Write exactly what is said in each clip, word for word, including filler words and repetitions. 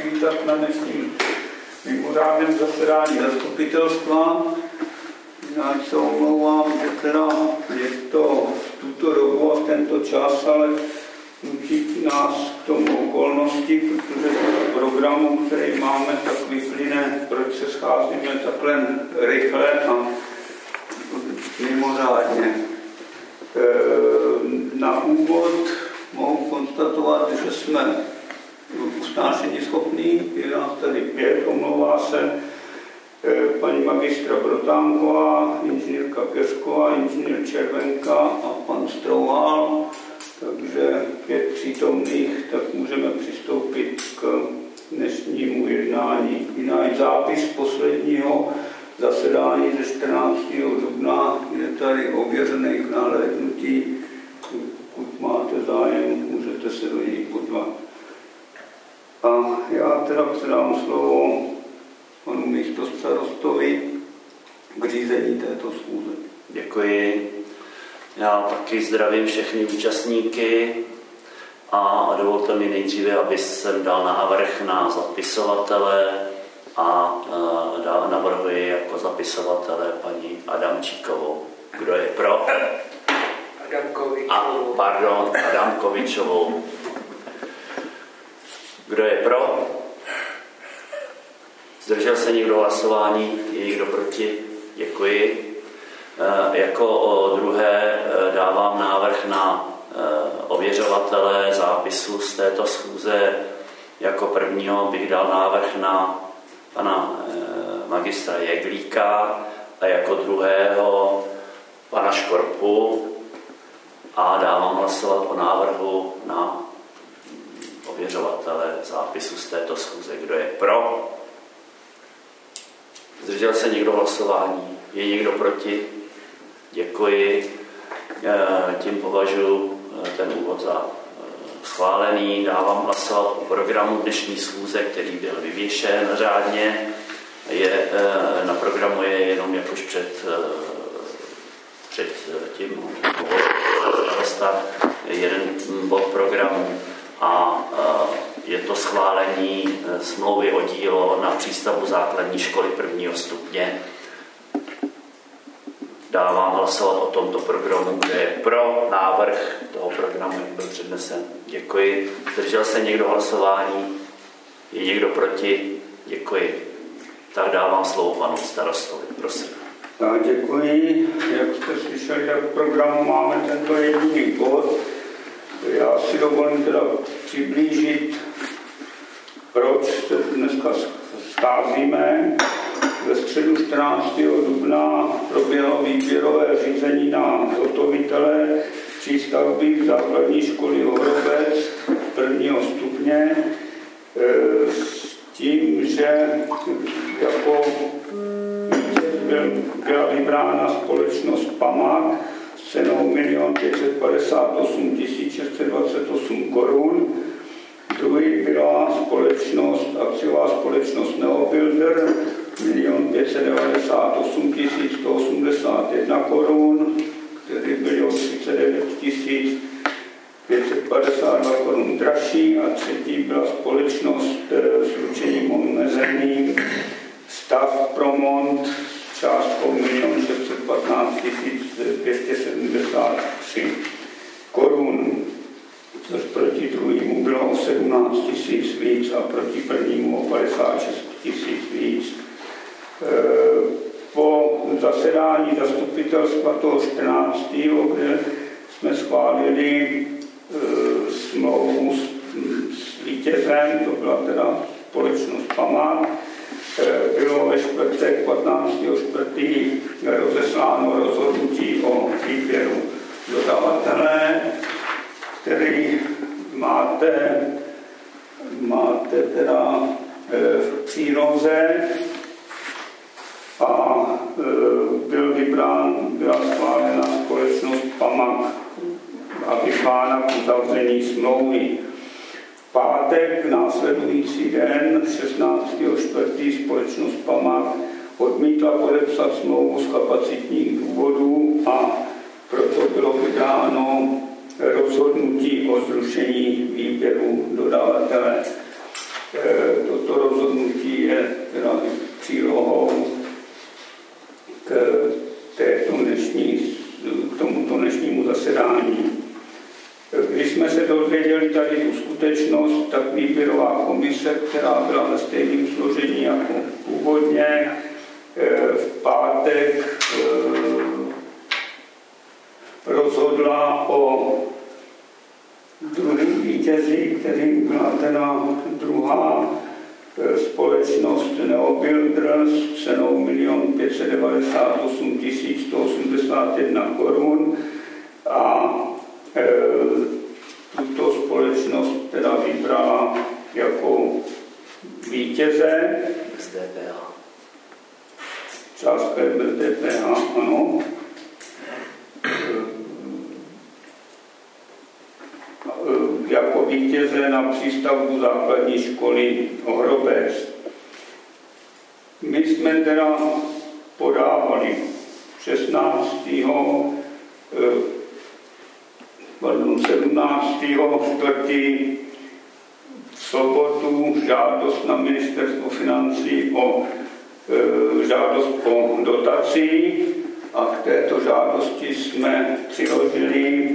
přivítat na dnešním mimořádném zasedání zastupitelstva. Já se omlouvám, že teda je to v tuto dobu a v tento čas, ale nutí nás k tomu okolnosti, protože z programu, který máme, tak vyplyne, proč se scházíme takhle rychle a mimořádně. Na úvod mohu konstatovat, že jsme usnášení schopní, je nás tady pět, omlouvá se paní magistra Brotánková, inženýrka Keřková, inženýr Červenka a pan Strouhal, takže pět přítomných, tak můžeme přistoupit k dnešnímu jednání. Jiný zápis posledního zasedání ze čtrnáctého dubna je tady ověřený k nahlédnutí. Pokud máte zájem, můžete se do něj podívat. A já teda předám slovo panu místostarostovi k řízení této schůze. Děkuji. Já taky zdravím všechny účastníky a dovolte mi nejdříve, aby jsem dal návrh na zapisovatele a e, navrhuji jako zapisovatele paní Adamčíkovou. Kdo je pro? Adamkovičovou. A, pardon, Adamkovičovou. Kdo je pro? Zdržel se někdo hlasování? Je někdo proti? Děkuji. E, jako o druhé e, dávám návrh na e, ověřovatele zápisu z této schůze. Jako prvního bych dal návrh na pana e, magistra Jeglíka a jako druhého pana Škorpu a dávám hlasovat o návrhu na ověřovatele zápisu z této schůze. Kdo je pro? Zdržel se někdo hlasování? Je někdo proti? Děkuji. Tím považuji ten úvod za schválený. Dávám hlasovat o programu dnešní schůze, který byl vyvěšen řádně. Je, na programu je jenom jakož před, před tím jeden bod programu a je to schválení smlouvy o dílo na přístavbu základní školy prvního stupně. Dávám hlasovat o tomto programu, kde je pro návrh toho programu, jak byl přednesen. Děkuji. Zdržel se někdo hlasování? Je někdo proti? Děkuji. Tak dávám slovo panu starostovi. Prosím. Tak, děkuji. Jak jste slyšeli, tak v programu máme tento jediný bod. Já si dovolím teda přiblížit, proč se dneska scházíme. Ve středu čtrnáctého dubna proběhlo výběrové řízení na zhotovitele přístavby základní školy Ohrobec prvního stupně s tím, že jako byla vybrána společnost Pamak s cenou milion pět set padesát osm tisíc šest set dvacet osm korun. Druhý byla společnost, akciová společnost Neobuilder, milion pět set devadesát osm tisíc sto osmdesát jedna korun, který byl o třicet devět tisíc pět set padesát dva korun dražší, a třetí byla společnost s ručením omezeným Stav Promont s částkou milion šest set patnáct tisíc dvě stě sedmdesát tři korun, což proti druhému bylo o sedmnáct tisíc víc a proti prvnímu o padesát šest tisíc víc. Po zasedání zastupitelstva toho čtrnáctého kde jsme schválili smlouvu s, s vítězem, to byla teda společnost Pamak, bylo ve čtvrtek patnáctého čtvrtého rozesláno rozhodnutí o výběru dodavatele, který máte, máte teda v příloze a byl vybrán, byla schválena společnost Pamak a vypána k uzavření smlouvy. V pátek, následující den, šestnáctého čtvrtého společnost Pamak odmítla podepsat smlouvu z kapacitních důvodů a proto bylo vydáno rozhodnutí o zrušení výběru dodavatele. To dozvěděli tady tu skutečnost, tak výběrová komise, která byla ve stejném složení jako původně, v pátek rozhodla o druhém vítězi, kterým byla teda druhá společnost Neobuilder s cenou milion pět set devadesát osm tisíc sto osmdesát jedna korun a e, tuto společnost teda vybrala jako vítěze. Z D P H. Částka je bez D P H, ano. Jako vítěze na přístavbu základní školy Ohrobec. My jsme teda podávali šestnáctého pardon, sedmnáctého čtvrtého v sobotu žádost na ministerstvo financí o e, žádost o dotaci a k této žádosti jsme přiložili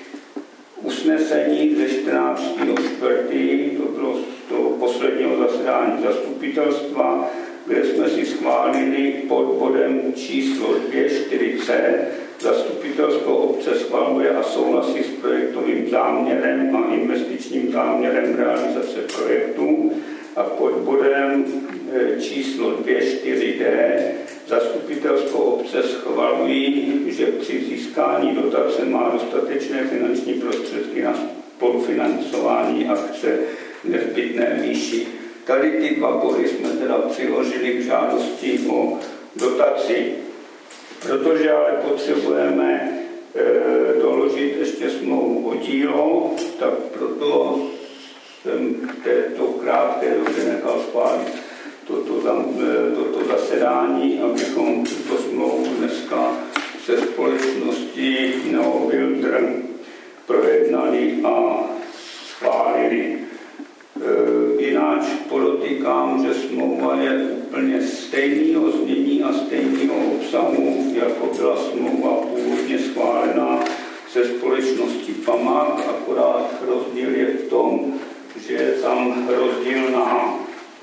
usnesení ze čtrnáctého čtvrtého to bylo z toho posledního zasedání zastupitelstva, kde jsme si schválili pod bodem číslo dvě čtyřicet zastupitelstvo obce schvaluje a souhlasí s projektovým záměrem a investičním záměrem realizace projektu a pod bodem číslo dvě čtyřicet D zastupitelstvo obce schvalují, že při získání dotace má dostatečné finanční prostředky na spolufinancování akce v nezbytné výši. Tady ty dva body jsme teda přiložili k žádosti o dotaci. Protože ale potřebujeme e, doložit ještě smlouvu o dílo, tak proto jsem v této krátké době nechal schválit toto, toto zasedání, abychom tuto smlouvu dneska se společností Neobuilder projednali a schválili. E, jináč podotýkám, že smlouva je úplně stejného znění a stejného obsahu, jako byla smlouva původně schválená se společností Pamag, akorát rozdíl je v tom, že je tam rozdílná,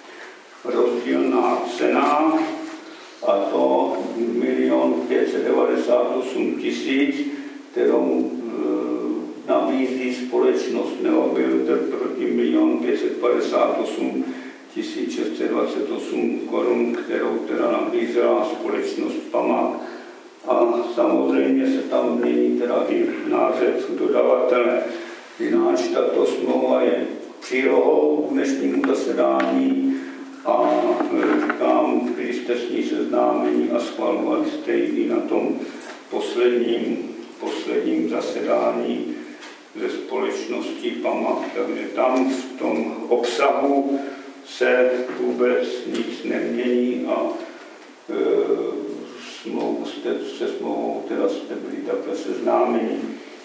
rozdílná cena, a to milion pět set devadesát osm tisíc, kterou e, nabízí společnost Neobuilder proti milion pět set padesát osm tisíc šest set dvacet osm korun, kterou teda nabízela společnost Pamag. A samozřejmě se tam mění teda i název dodavatele. Jináč tato smlouva je přílohou k dnešnímu zasedání a říkám, když jste s ní seznámení a schvalovali jste ji na tom posledním, posledním zasedání ze společností Pamag. Takže tam v tom obsahu se vůbec nic nemění a e, smlouvu jste, se smlouvou teda jste byli takhle seznámení.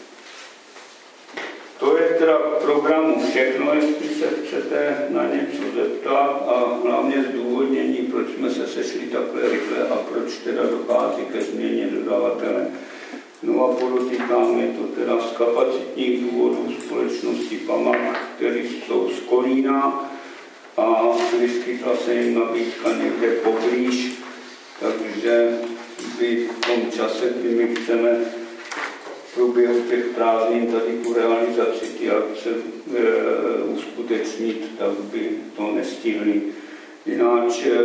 To je teda v programu všechno, jestli se chcete na něco zeptat a hlavně zdůvodnění, proč jsme se sešli takhle rychle a proč teda dochází ke změně dodavatele. No a podotýkám, je to teda z kapacitních důvodů společnosti Pamag, které jsou z Kolína a vyskytla se jim nabídka někde poblíž, takže by v tom čase, kdy my chceme v průběhu těch prázdnin tady tu realizaci ty akce e, uskutečnit, tak by to nestihli. Jináč e,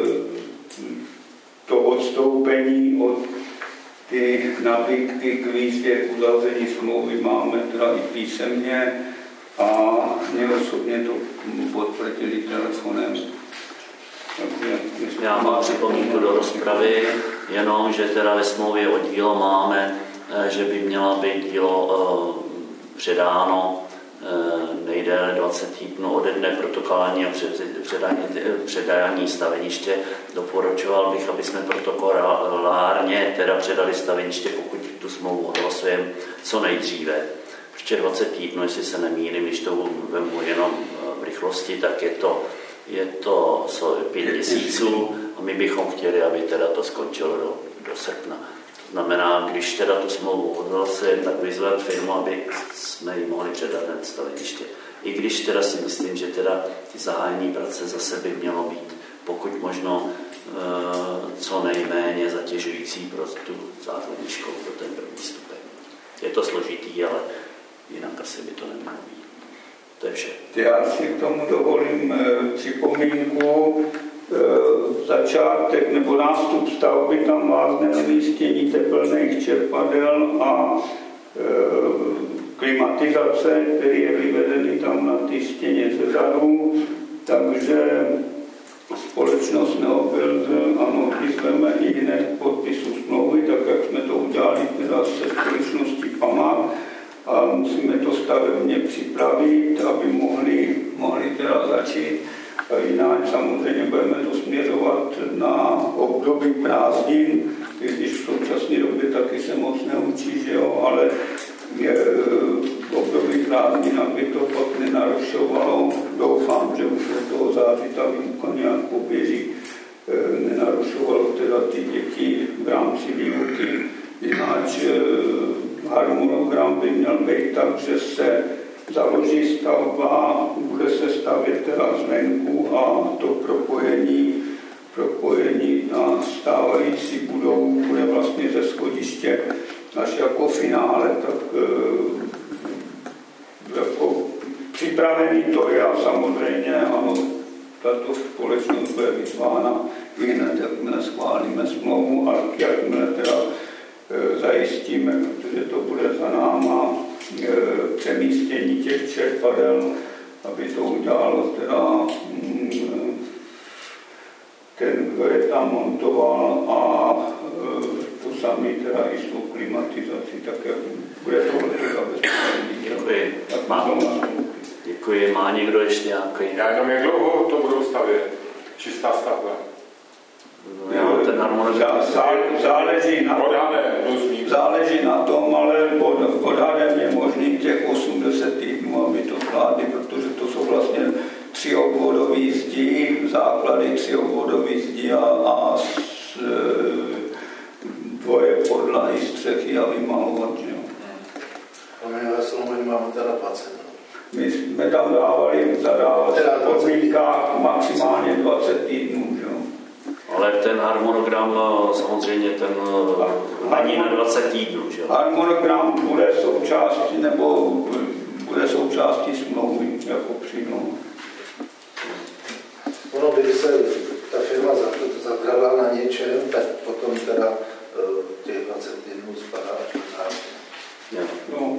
to odstoupení od ty nabídky k výzvě k uzavření smlouvy máme teda i písemně a mě osobně to potvrdili telefonem. Já mám připomínku do rozpravy, jenom, že teda ve smlouvě o dílo máme, že by měla být dílo předáno nejdéle dvacet týdnů ode dne protokolání a předání, předání staveniště. Doporučoval bych, aby jsme protokolárně teda předali staveniště, pokud tu smlouvu odhlasujeme co nejdříve. Protože dvacet týdnů, jestli se nemýlím, když to vemu jenom v rychlosti, tak je to, je to pět měsíců a my bychom chtěli, aby teda to skončilo do, do srpna. Znamená, když teda tu smlouvu odhlasujeme, tak vyzvat firmu, aby jsme ji mohli předat na staveniště. I když teda si myslím, že teda ty zahájení práce zase by mělo být pokud možno co nejméně zatěžující pro tu základní školu pro ten první stupeň. Je to složitý, ale jinak asi by to nemělo být. To je vše. Já si k tomu dovolím připomínku. Začátek nebo nástup stavby tam vázne umístění tepelných čerpadel a klimatizace, který je vyvedený tam na té stěně zezadu, takže společnost Neobuilder, ano, vyzveme i hned podpisu smlouvy, tak jak jsme to udělali teda se společností Pamák, a musíme to stavebně připravit, aby mohli, mohli teda začít. A jinak samozřejmě budeme to směřovat na období prázdnin, i když v současné době taky se moc neučí, že jo, ale je, v období prázdnin, aby to pak nenarušovalo. Doufám, že už od toho září ta výuka nějak poběží, nenarušovalo teda ty děti v rámci výuky. Jinak harmonogram by měl být tak, že se založí stavba, bude se stavět teda zvenku a to propojení, propojení na stávající budovu bude vlastně ze schodiště až jako finále, tak jako připravený to je a samozřejmě ano, tato společnost bude vyzvána i hned, jakmile schválíme smlouvu a jakmile teda zajistíme, protože to bude za náma přemístění těch čerpadel, aby to udělalo teda ten, kdo je tam montoval a to samé teda i s tou klimatizací, tak jak bude to teda bezpečný. Děkuji. Má, děkuji. Má někdo ještě nějaký? Já jenom jak dlouho to budou stavět? Čistá stavba? Jo, ten harmonogram záleží na, záleží na tom, ale odhadem je možný těch osmdesát týdnů, aby to zvládli, protože to jsou vlastně tři obvodové zdi, základy tři obvodové zdi a, a s, dvoje podlahy, střechy a vymalovat. Poměrně slovo máme teda dvacet. My jsme tam dávali zadávat v podmínkách maximálně dvacet týdnů. Že? Ale ten harmonogram samozřejmě ten není na dvacet týdnů, že? Harmonogram bude součástí nebo bude součástí smlouvy jako přímo. Ono, když se ta firma zatrala na něčem, tak potom teda těch dvacet týdnů spadá až do září. No.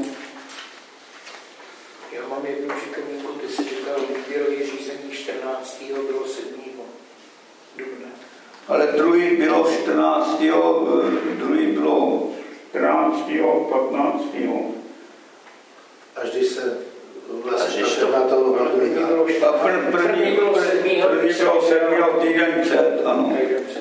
Já mám jednu připomínku, ty jsi říkal, výběrové řízení čtrnáctého bylo sedmého dubna. Ale druhý bylo čtrnáctého druhý bylo čtrnáctého patnáctého Až když se vlastně Až ta firma to První bylo sedmého týden před, ano.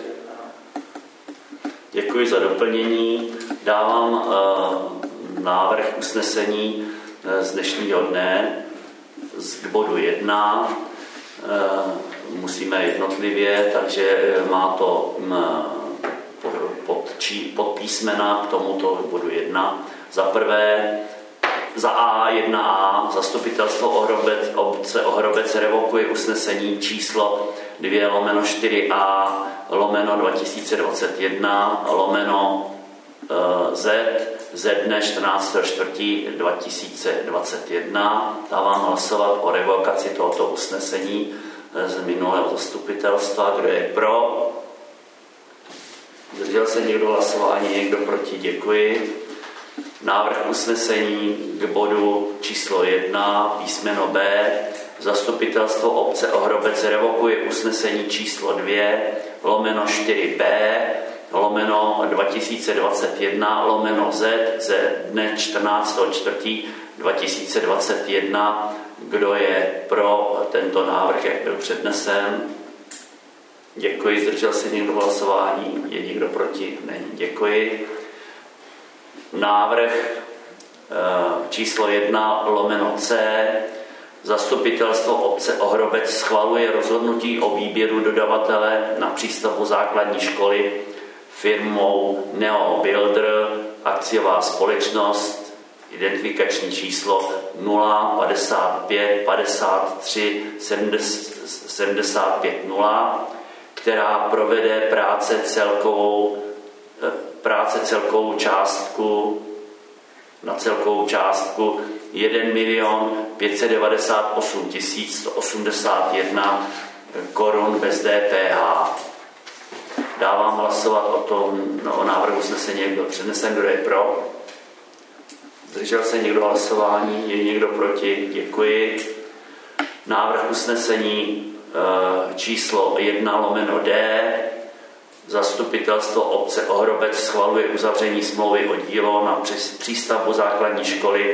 Děkuji za doplnění. Dávám uh, návrh usnesení uh, z dnešního dne z bodu jedna. Uh, musíme jednotlivě, takže má to um, pod, či, pod písmena k tomuto bodu jedna. Za prvé, za A jedna A zastupitelstvo Ohrobec, obce Ohrobec revokuje usnesení číslo dvě lomeno čtyři A lomeno dva tisíce dvacet jedna lomeno uh, Z ze dne čtrnáctého čtvrtého dva tisíce dvacet jedna. Dávám hlasovat o revokaci tohoto usnesení z minulého zastupitelstva. Kdo je pro? Zdržel se někdo hlasování, někdo proti? Děkuji. Návrh usnesení k bodu číslo jedna, písmeno B. Zastupitelstvo obce Ohrobec revokuje usnesení číslo dvě, lomeno čtyři B, lomeno dva tisíce dvacet jedna, lomeno Z ze dne čtrnáctého čtvrtého dva tisíce dvacet jedna. Kdo je pro tento návrh, jak byl přednesen? Děkuji. Zdržel se někdo hlasování? Je někdo proti? Není. Děkuji. Návrh číslo jedna lomeno C. Zastupitelstvo obce Ohrobec schvaluje rozhodnutí o výběru dodavatele na přístavbu základní školy firmou Neo Builder, akciová společnost, identifikační číslo nula padesát pět padesát tři sedmdesát pět nula, která provede práce celkovou, práce celkovou částku na celkovou částku jeden milion pět set devadesát osm tisíc sto osmdesát jedna korun bez D P H. Dávám hlasovat o tom, no, o návrhu usnesení, kdo přednesen, kdo je pro. Zdržel se někdo hlasování, je někdo proti? Děkuji. Návrh usnesení e, číslo jedna lomeno D. Zastupitelstvo obce Ohrobec schvaluje uzavření smlouvy o dílo na přístavbu základní školy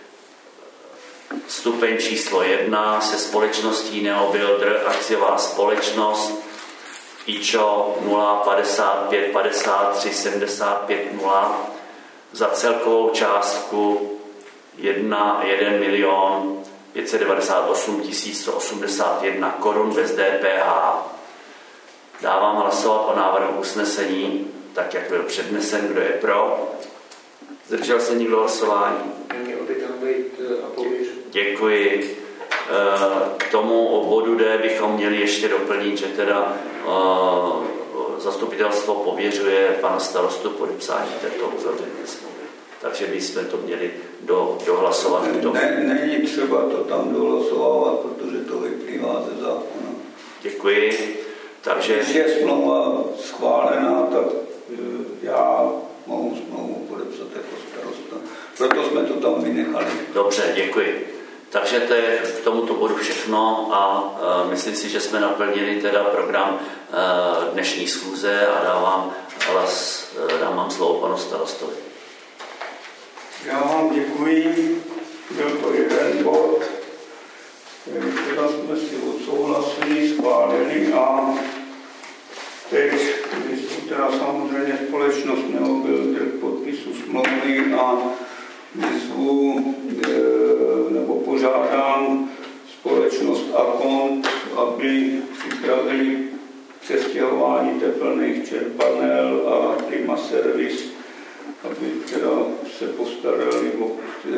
stupeň číslo jedna se společností Neo Builder, akciová společnost IČO nula padesát pět padesát tři sedmdesát pět nula za celkovou částku jedna milion pět set devadesát osm tisíc sto osmdesát jedna korun bez D P H. Dávám hlasovat o návrhu usnesení, tak jak byl přednesen, kdo je pro. Zdržel se někdo hlasování? Měl by tam být a pověřit. Děkuji. K tomu bodu D bychom měli ještě doplnit, že teda zastupitelstvo pověřuje pana starostu podepsání této uzavřené smlouvy. Takže bychom to měli do, dohlasovat. Ne, ne, není třeba to tam dohlasovávat, protože to vyplývá ze zákona. Děkuji. Takže... Když je smlouva schválená, tak já mohu smlouvu podepsat jako starosta. Proto jsme to tam vynechali. Dobře, děkuji. Takže to je k tomuto bodu všechno a uh, myslím si, že jsme naplnili teda program uh, dnešní schůze a dávám, hlas, uh, dávám slovo panu starostovi. Já vám děkuji. Byl to jeden bod, který teda jsme si odsouhlasili, schválili a teď vyzvu teda samozřejmě společnost Neo Builder k podpisu smlouvy a vyzvu nebo požádám společnost Akont, aby připravili přestěhování tepelných čerpadel a klima servis, aby teda se postarali o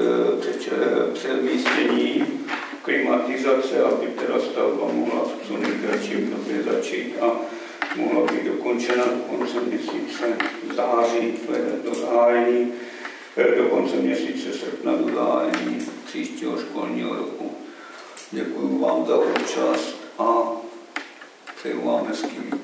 přemístění klimatizace, aby teda stavba mohla v co nejkratším době začít a mohla být dokončena do konce měsíce září, do zahájení, do konce měsíce srpna do zahájení příštího školního roku. Děkuji vám za účast a přeju vám hezký víkend.